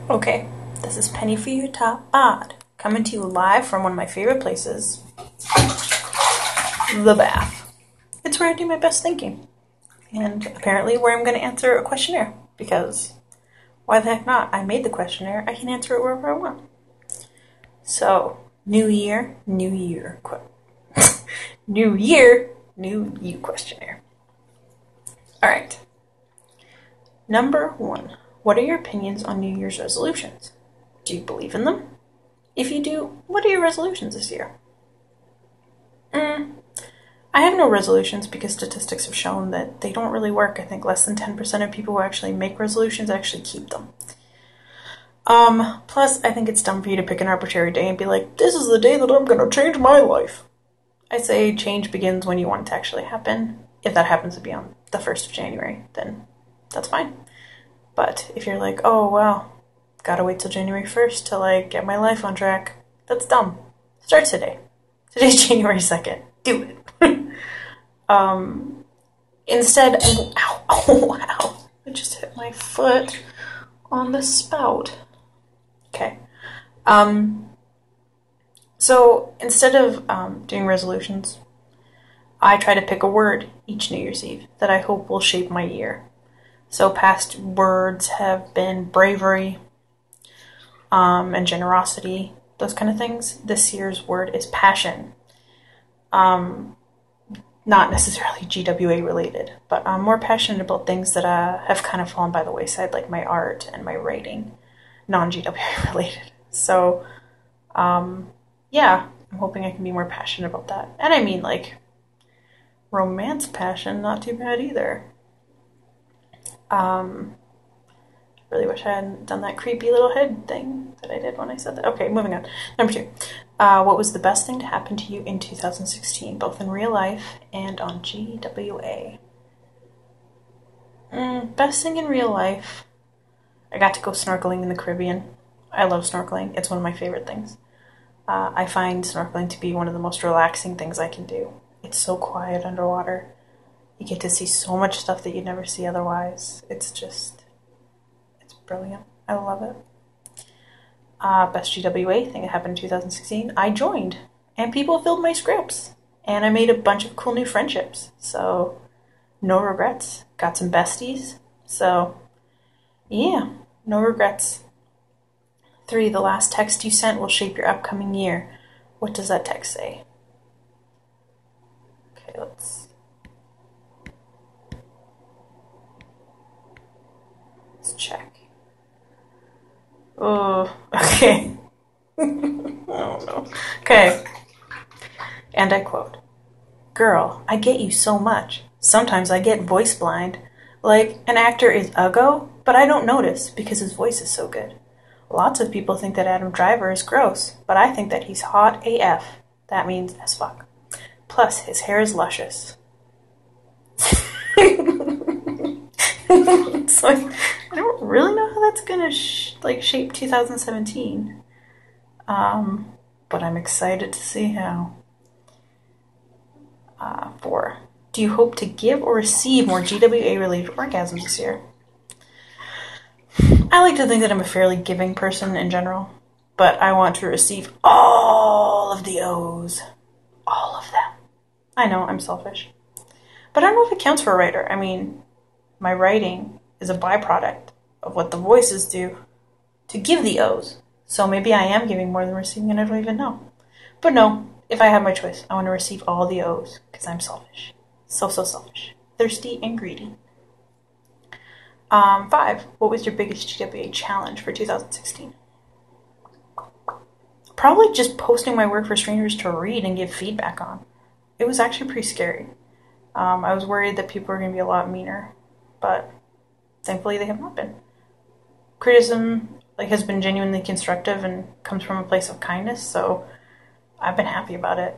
Okay, this is Penny for your top odd, coming to you live from one of my favorite places, the bath. It's where I do my best thinking, and apparently where I'm going to answer a questionnaire, because why the heck not? I made the questionnaire, I can answer it wherever I want. So, new year, new year. New year, new you questionnaire. Alright. Number 1. What are your opinions on New Year's resolutions? Do you believe in them? If you do, what are your resolutions this year? I have no resolutions because statistics have shown that they don't really work. I think less than 10% of people who actually make resolutions actually keep them. Plus, I think it's dumb for you to pick an arbitrary day and be like, this is the day that I'm gonna change my life. I say change begins when you want it to actually happen. If that happens to be on the 1st of January, then that's fine. But if you're like, oh, well, gotta wait till January 1st to, get my life on track, that's dumb. Start today. Today's January 2nd. Do it. Instead, ow, I just hit my foot on the spout. Okay. So instead of doing resolutions, I try to pick a word each New Year's Eve that I hope will shape my year. So past words have been bravery, and generosity, those kind of things. This year's word is passion. Not necessarily GWA related, but I'm more passionate about things that have kind of fallen by the wayside, like my art and my writing, non-GWA related. So, yeah, I'm hoping I can be more passionate about that. And I mean, romance passion, not too bad either. Really wish I hadn't done that creepy little head thing that I did when I said that. Okay, moving on. Number 2. What was the best thing to happen to you in 2016, both in real life and on GWA? Best thing in real life, I got to go snorkeling in the Caribbean. I love snorkeling. It's one of my favorite things. I find snorkeling to be one of the most relaxing things I can do. It's so quiet underwater. You get to see so much stuff that you'd never see otherwise. It's brilliant. I love it. Best GWA thing that happened in 2016, I joined, and people filled my scripts, and I made a bunch of cool new friendships, so no regrets. Got some besties, so yeah, no regrets. 3, the last text you sent will shape your upcoming year. What does that text say? Okay, let's check. Oh, okay. Oh no. Okay. And I quote, "Girl, I get you so much. Sometimes I get voice blind. Like, an actor is uggo, but I don't notice because his voice is so good. Lots of people think that Adam Driver is gross, but I think that he's hot AF. That means as fuck. Plus, his hair is luscious." So I don't really know how that's gonna shape 2017. But I'm excited to see how. 4. Do you hope to give or receive more GWA-related orgasms this year? I like to think that I'm a fairly giving person in general, but I want to receive all of the O's. All of them. I know, I'm selfish. But I don't know if it counts for a writer. I mean, my writing is a byproduct of what the voices do to give the O's. So maybe I am giving more than receiving and I don't even know. But no, if I have my choice, I want to receive all the O's because I'm selfish. So selfish. Thirsty and greedy. 5. What was your biggest GWA challenge for 2016? Probably just posting my work for strangers to read and give feedback on. It was actually pretty scary. I was worried that people were going to be a lot meaner, but thankfully they have not been. Criticism has been genuinely constructive and comes from a place of kindness, so I've been happy about it.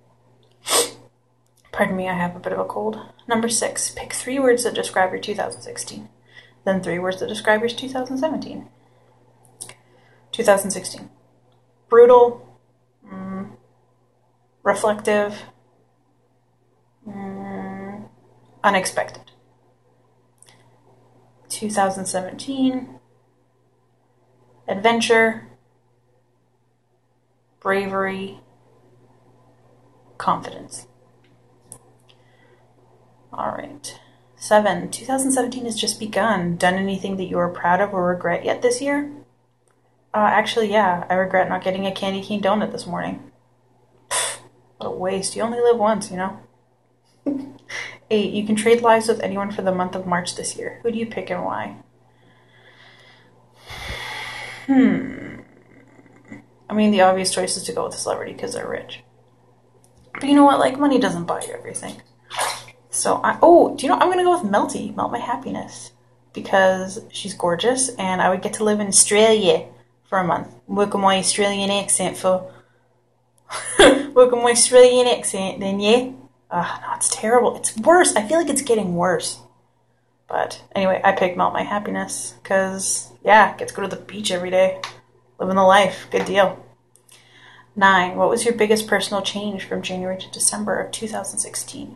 Pardon me, I have a bit of a cold. Number 6, pick 3 words that describe your 2016. Then 3 words that describe your 2017. 2016. Brutal. Reflective. Unexpected. 2017. adventure, bravery, confidence. All right. 7. 2017 has just begun. Done anything that you are proud of or regret yet this year? Actually, yeah. I regret not getting a candy cane donut this morning. What a waste. You only live once, you know? 8. You can trade lives with anyone for the month of March this year. Who do you pick and why? I mean, the obvious choice is to go with a celebrity because they're rich. But you know what? Like, money doesn't buy you everything. So, do you know, I'm going to go with Melty, Melt My Happiness. Because she's gorgeous, and I would get to live in Australia for a month. Work on my Australian accent then yeah. No, it's terrible. It's worse. I feel like it's getting worse. But anyway, I picked Melt My Happiness because, yeah, get to go to the beach every day. Living the life. Good deal. 9. What was your biggest personal change from January to December of 2016?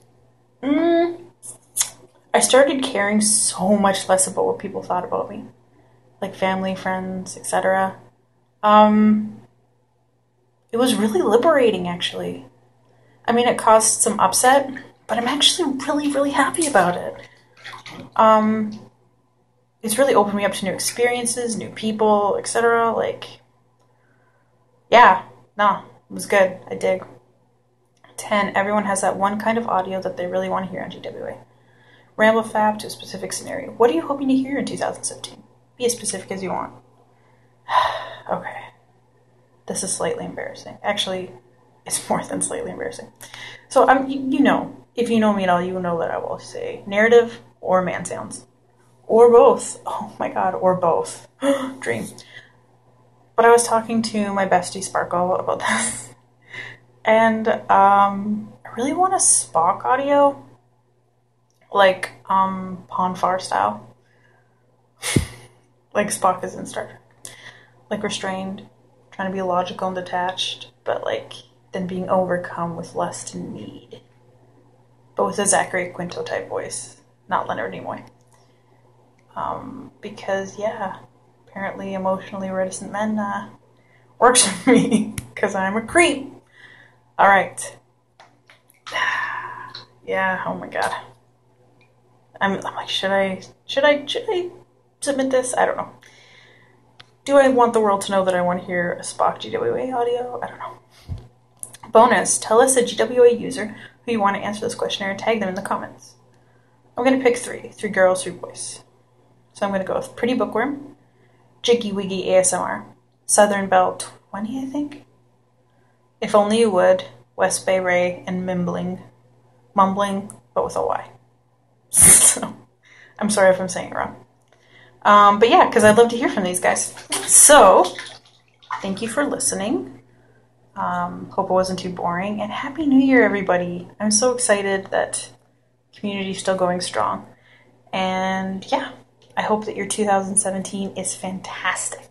I started caring so much less about what people thought about me. Like family, friends, etc. It was really liberating, actually. I mean, it caused some upset, but I'm actually really, really happy about it. It's really opened me up to new experiences, new people, etc. Like, yeah, no, it was good. I dig. 10. Everyone has that one kind of audio that they really want to hear on GWA. Ramble fab to a specific scenario. What are you hoping to hear in 2017? Be as specific as you want. Okay. This is slightly embarrassing. Actually, it's more than slightly embarrassing. So, you know, if you know me at all, you know that I will say narrative or man sounds. Or both. Oh my god, or both. Dream. But I was talking to my bestie Sparkle about this. And I really want a Spock audio. Like, Pon farr style. Like Spock is in Star Trek. Like restrained, trying to be logical and detached, but like then being overcome with lust and need. But with a Zachary Quinto type voice, not Leonard Nimoy. Because, yeah, apparently emotionally reticent men works for me, because I'm a creep. Alright. Yeah, oh my god. I'm like, should I submit this? I don't know. Do I want the world to know that I want to hear a Spock GWA audio? I don't know. Bonus, tell us a GWA user who you want to answer this questionnaire and tag them in the comments. I'm going to pick 3. 3 girls, 3 boys. So I'm going to go with Pretty Bookworm, Jiggy Wiggy ASMR, Southern Belle 20, I think. If Only You Would, West Bay Ray, and Mumbling, but with a Y. So, I'm sorry if I'm saying it wrong. But yeah, because I'd love to hear from these guys. So, thank you for listening. Hope it wasn't too boring. And Happy New Year, everybody. I'm so excited that community's still going strong. And yeah, I hope that your 2017 is fantastic.